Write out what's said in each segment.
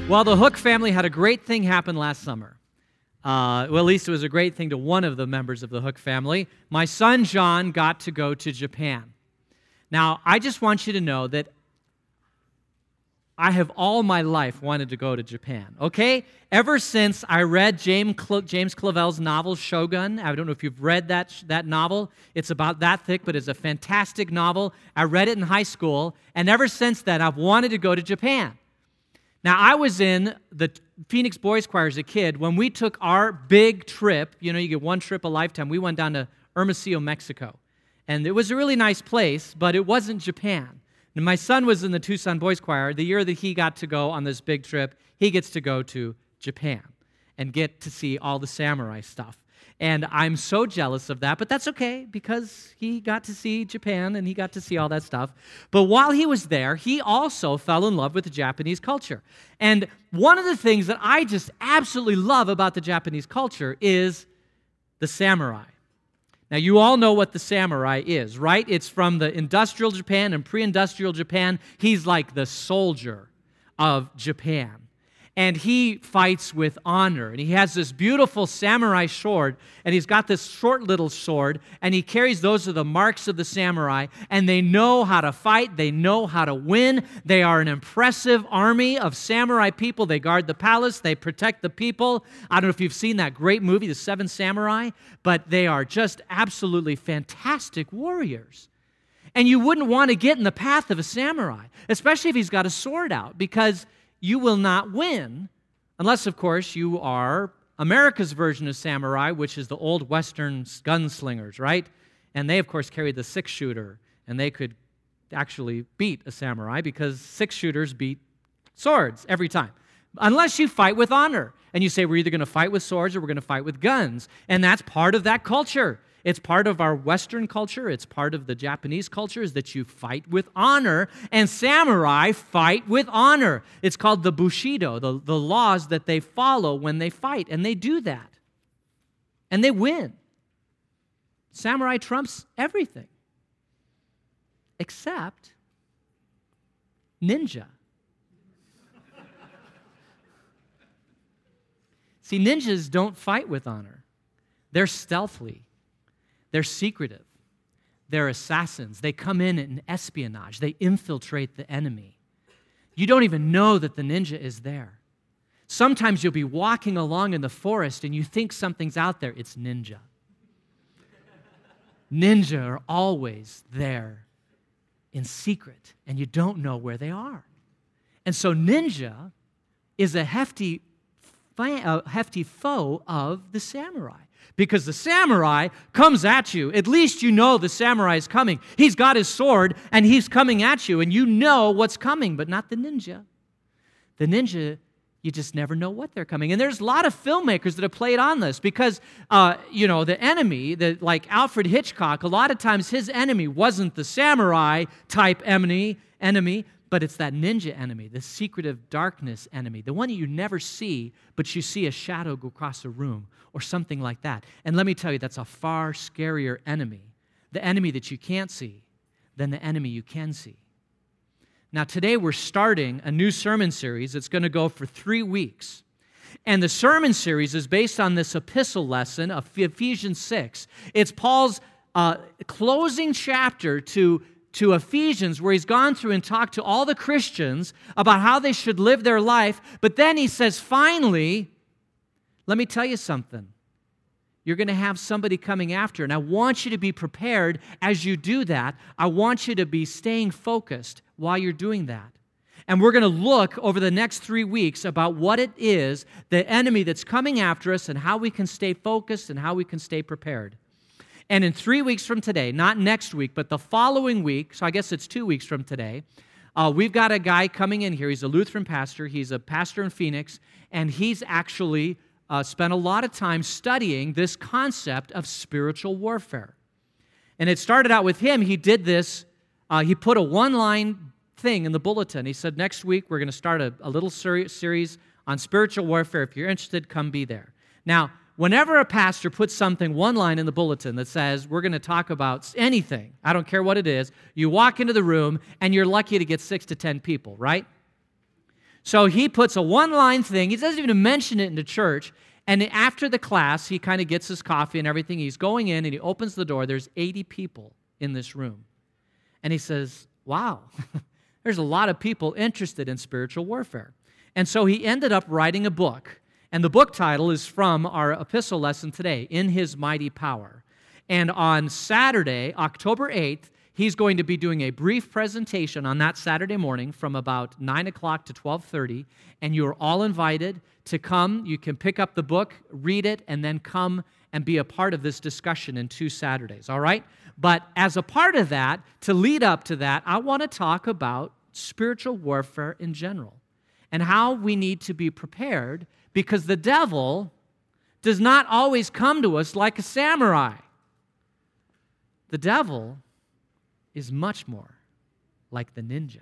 Well, the Hook family had a great thing happen last summer. Well, at least it was a great thing to one of the members of the Hook family. My son, John, got to go to Japan. Now, I just want you to know that I have all my life wanted to go to Japan, okay? Ever since I read James Clavell's novel, Shogun. I don't know if you've read that novel. It's about that thick, but it's a fantastic novel. I read it in high school, and ever since then, I've wanted to go to Japan. Now, I was in the Phoenix Boys Choir as a kid when we took our big trip. You know, you get one trip a lifetime. We went down to Hermosillo, Mexico. And it was a really nice place, but it wasn't Japan. And my son was in the Tucson Boys Choir. The year that he got to go on this big trip, he gets to go to Japan and get to see all the samurai stuff. And I'm so jealous of that, but that's okay because he got to see Japan and he got to see all that stuff. But while he was there, he also fell in love with the Japanese culture. And one of the things that I just absolutely love about the Japanese culture is the samurai. Now, you all know what the samurai is, right? It's from the industrial Japan and pre-industrial Japan. He's like the soldier of Japan. And he fights with honor. And he has this beautiful samurai sword, and he's got this short little sword, and he carries those are the marks of the samurai, and they know how to fight, they know how to win. They are an impressive army of samurai people. They guard the palace, they protect the people. I don't know if you've seen that great movie, The Seven Samurai, but they are just absolutely fantastic warriors. And you wouldn't want to get in the path of a samurai, especially if he's got a sword out, because you will not win unless, of course, you are America's version of samurai, which is the old Western gunslingers, right? And they, of course, carried the six-shooter, and they could actually beat a samurai because six-shooters beat swords every time. Unless you fight with honor. And you say, we're either going to fight with swords or we're going to fight with guns. And that's part of that culture. It's part of our Western culture. It's part of the Japanese culture is that you fight with honor, and samurai fight with honor. It's called the Bushido, the laws that they follow when they fight, and they do that. And they win. Samurai trumps everything except ninja. See, ninjas don't fight with honor. They're stealthy. They're secretive. They're assassins. They come in espionage. They infiltrate the enemy. You don't even know that the ninja is there. Sometimes you'll be walking along in the forest and you think something's out there. It's ninja. Ninja are always there in secret, and you don't know where they are. And so ninja is a hefty foe of the samurai. Because the samurai comes at you. At least you know the samurai is coming. He's got his sword, and he's coming at you, and you know what's coming, but not the ninja. The ninja, you just never know what they're coming. And there's a lot of filmmakers that have played on this because, the enemy, like Alfred Hitchcock, a lot of times his enemy wasn't the samurai-type enemy, but it's that ninja enemy, the secretive darkness enemy, the one that you never see, but you see a shadow go across a room or something like that. And let me tell you, that's a far scarier enemy, the enemy that you can't see, than the enemy you can see. Now, today we're starting a new sermon series that's going to go for 3 weeks. And the sermon series is based on this epistle lesson of Ephesians 6. It's Paul's closing chapter to Ephesians, where he's gone through and talked to all the Christians about how they should live their life. But then he says, finally, let me tell you something. You're going to have somebody coming after, and I want you to be prepared as you do that. I want you to be staying focused while you're doing that. And we're going to look over the next 3 weeks about what it is, the enemy that's coming after us, and how we can stay focused and how we can stay prepared. And in 3 weeks from today, not next week, but the following week, so I guess it's 2 weeks from today, we've got a guy coming in here. He's a Lutheran pastor. He's a pastor in Phoenix, and he's actually spent a lot of time studying this concept of spiritual warfare. And it started out with him. He did this. He put a one-line thing in the bulletin. He said, next week we're going to start a little series on spiritual warfare. If you're interested, come be there. Now, whenever a pastor puts something, one line in the bulletin that says, we're going to talk about anything, I don't care what it is, you walk into the room and you're lucky to get 6 to 10 people, right? So he puts a one-line thing. He doesn't even mention it in the church. And after the class, he kind of gets his coffee and everything. He's going in and he opens the door. There's 80 people in this room. And he says, wow, there's a lot of people interested in spiritual warfare. And so he ended up writing a book. And the book title is from our epistle lesson today, In His Mighty Power. And on Saturday, October 8th, he's going to be doing a brief presentation on that Saturday morning from about 9 o'clock to 12:30, and you're all invited to come. You can pick up the book, read it, and then come and be a part of this discussion in 2 Saturdays, all right? But as a part of that, to lead up to that, I want to talk about spiritual warfare in general and how we need to be prepared, because the devil does not always come to us like a samurai. The devil is much more like the ninja.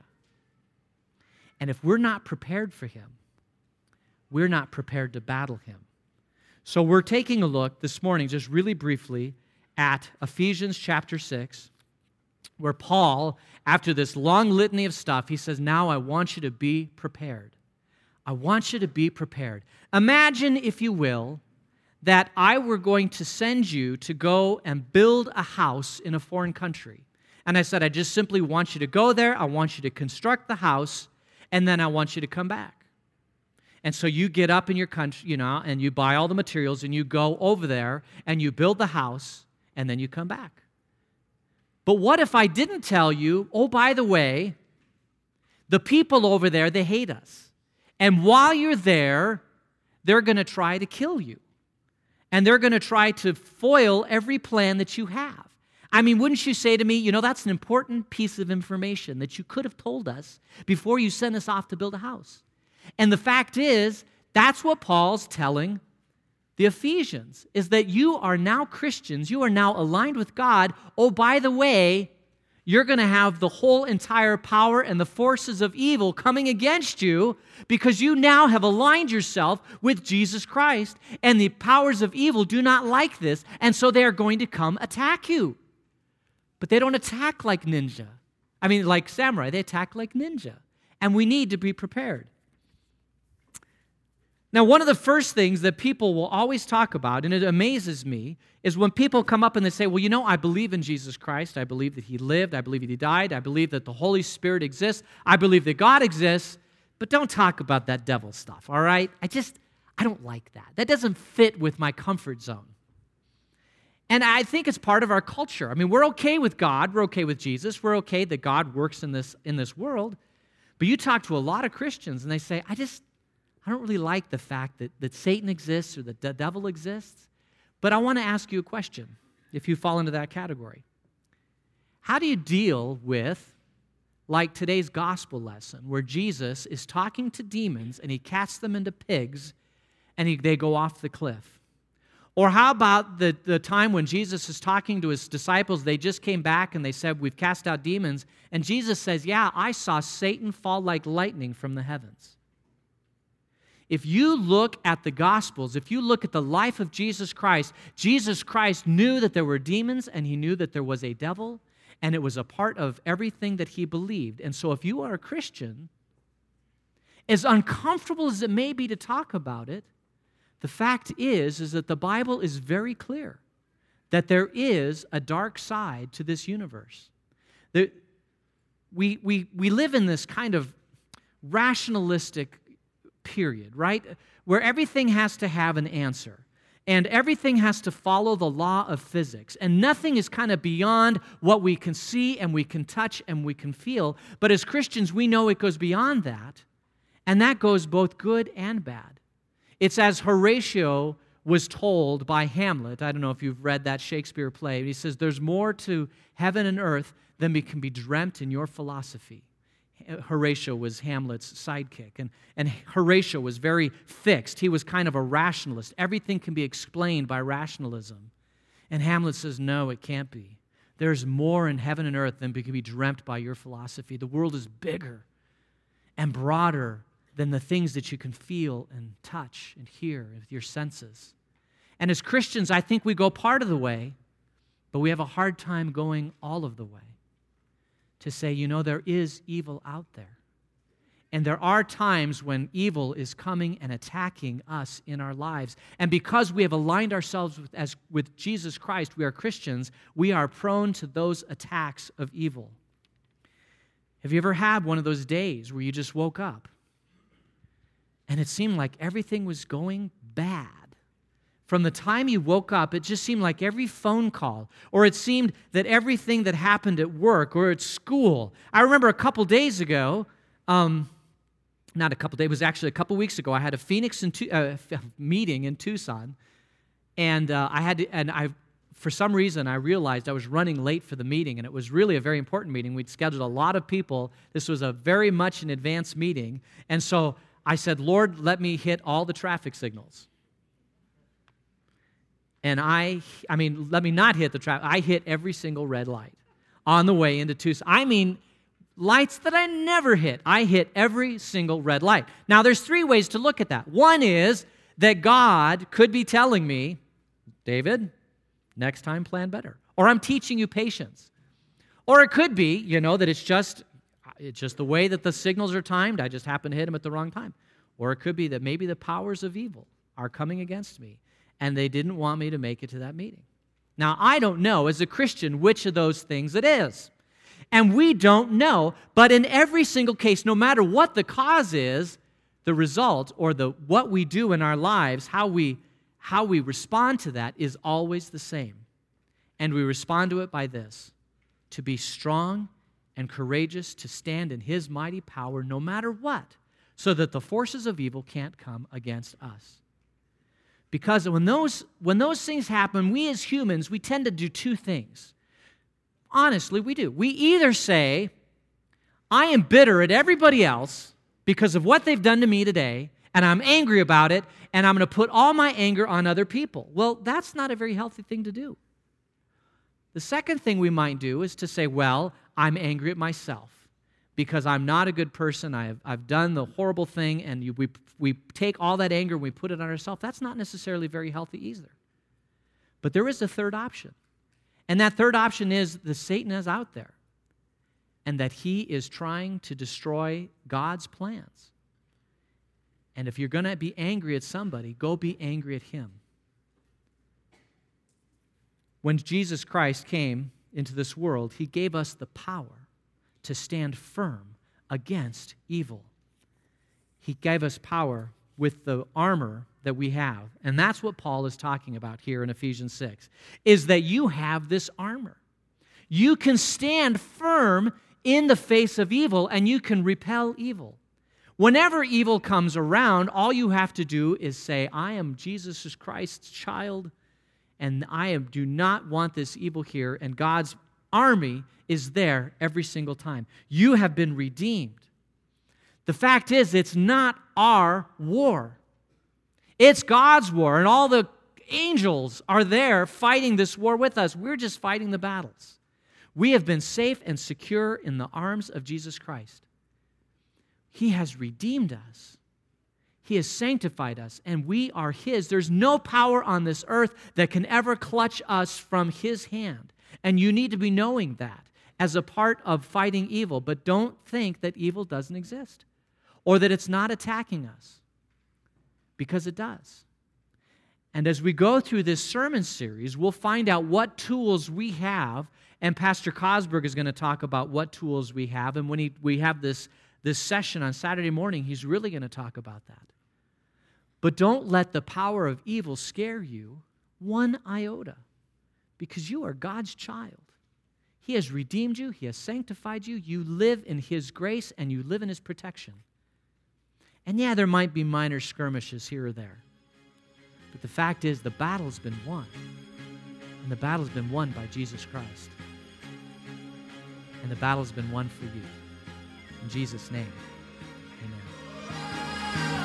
And if we're not prepared for him, we're not prepared to battle him. So we're taking a look this morning, just really briefly, at Ephesians chapter 6, where Paul, after this long litany of stuff, he says, now I want you to be prepared. I want you to be prepared. Imagine, if you will, that I were going to send you to go and build a house in a foreign country. And I said, I just simply want you to go there, I want you to construct the house, and then I want you to come back. And so you get up in your country, and you buy all the materials, and you go over there, and you build the house, and then you come back. But what if I didn't tell you, oh, by the way, the people over there, they hate us. And while you're there, they're going to try to kill you. And they're going to try to foil every plan that you have. I mean, wouldn't you say to me, that's an important piece of information that you could have told us before you sent us off to build a house. And the fact is, that's what Paul's telling the Ephesians, is that you are now Christians, you are now aligned with God. Oh, by the way, you're going to have the whole entire power and the forces of evil coming against you because you now have aligned yourself with Jesus Christ, and the powers of evil do not like this, and so they are going to come attack you. But they don't attack like like samurai. They attack like ninja. And we need to be prepared. Now, one of the first things that people will always talk about, and it amazes me, is when people come up and they say, well, I believe in Jesus Christ. I believe that he lived. I believe that he died. I believe that the Holy Spirit exists. I believe that God exists. But don't talk about that devil stuff, all right? I don't like that. That doesn't fit with my comfort zone. And I think it's part of our culture. I mean, we're okay with God. We're okay with Jesus. We're okay that God works in this world. But you talk to a lot of Christians, and they say, I don't really like the fact that Satan exists or that the devil exists. But I want to ask you a question, if you fall into that category. How do you deal with, like today's gospel lesson, where Jesus is talking to demons and he casts them into pigs and they go off the cliff? Or how about the time when Jesus is talking to his disciples, they just came back and they said, we've cast out demons, and Jesus says, yeah, I saw Satan fall like lightning from the heavens. If you look at the Gospels, if you look at the life of Jesus Christ knew that there were demons, and he knew that there was a devil, and it was a part of everything that he believed. And so if you are a Christian, as uncomfortable as it may be to talk about it, the fact is that the Bible is very clear that there is a dark side to this universe. We live in this kind of rationalistic period, right? Where everything has to have an answer. And everything has to follow the law of physics. And nothing is kind of beyond what we can see and we can touch and we can feel. But as Christians, we know it goes beyond that. And that goes both good and bad. It's as Horatio was told by Hamlet. I don't know if you've read that Shakespeare play. He says, there's more to heaven and earth than can be dreamt in your philosophy. Horatio was Hamlet's sidekick, and Horatio was very fixed. He was kind of a rationalist. Everything can be explained by rationalism. And Hamlet says, no, it can't be. There's more in heaven and earth than can be dreamt by your philosophy. The world is bigger and broader than the things that you can feel and touch and hear with your senses. And as Christians, I think we go part of the way, but we have a hard time going all of the way to say, there is evil out there. And there are times when evil is coming and attacking us in our lives. And because we have aligned ourselves with Jesus Christ, we are Christians, we are prone to those attacks of evil. Have you ever had one of those days where you just woke up and it seemed like everything was going bad? From the time you woke up, it just seemed like every phone call, or it seemed that everything that happened at work or at school. I remember a couple days ago, not a couple days, it was actually a couple weeks ago, I had a Phoenix meeting in Tucson, and for some reason, I realized I was running late for the meeting, and it was really a very important meeting. We'd scheduled a lot of people. This was a very much an advanced meeting, and so I said, Lord, let me hit all the traffic signals. And let me not hit the traffic. I hit every single red light on the way into Tucson. Lights that I never hit. I hit every single red light. Now, there's three ways to look at that. One is that God could be telling me, David, next time plan better. Or I'm teaching you patience. Or it could be, that it's just the way that the signals are timed. I just happen to hit them at the wrong time. Or it could be that maybe the powers of evil are coming against me, and they didn't want me to make it to that meeting. Now, I don't know, as a Christian, which of those things it is. And we don't know, but in every single case, no matter what the cause is, the result or what we do in our lives, how we respond to that is always the same. And we respond to it by this: to be strong and courageous, to stand in His mighty power no matter what, so that the forces of evil can't come against us. Because when those things happen, we as humans, we tend to do two things. Honestly, we do. We either say, I am bitter at everybody else because of what they've done to me today, and I'm angry about it, and I'm going to put all my anger on other people. Well, that's not a very healthy thing to do. The second thing we might do is to say, well, I'm angry at myself because I'm not a good person. I've done the horrible thing, and we take all that anger and we put it on ourselves. That's not necessarily very healthy either. But there is a third option. And that third option is that Satan is out there and that he is trying to destroy God's plans. And if you're going to be angry at somebody, go be angry at him. When Jesus Christ came into this world, He gave us the power to stand firm against evil. He gave us power with the armor that we have. And that's what Paul is talking about here in Ephesians 6, is that you have this armor. You can stand firm in the face of evil, and you can repel evil. Whenever evil comes around, all you have to do is say, I am Jesus Christ's child, and do not want this evil here, and God's army is there every single time. You have been redeemed. The fact is, it's not our war. It's God's war, and all the angels are there fighting this war with us. We're just fighting the battles. We have been safe and secure in the arms of Jesus Christ. He has redeemed us. He has sanctified us, and we are His. There's no power on this earth that can ever clutch us from His hand. And you need to be knowing that as a part of fighting evil. But don't think that evil doesn't exist or that it's not attacking us, because it does. And as we go through this sermon series, we'll find out what tools we have, and Pastor Cosberg is going to talk about what tools we have. And when we have this session on Saturday morning, he's really going to talk about that. But don't let the power of evil scare you one iota, because you are God's child. He has redeemed you. He has sanctified you. You live in His grace, and you live in His protection. And yeah, there might be minor skirmishes here or there. But the fact is, the battle's been won. And the battle's been won by Jesus Christ. And the battle's been won for you. In Jesus' name, amen.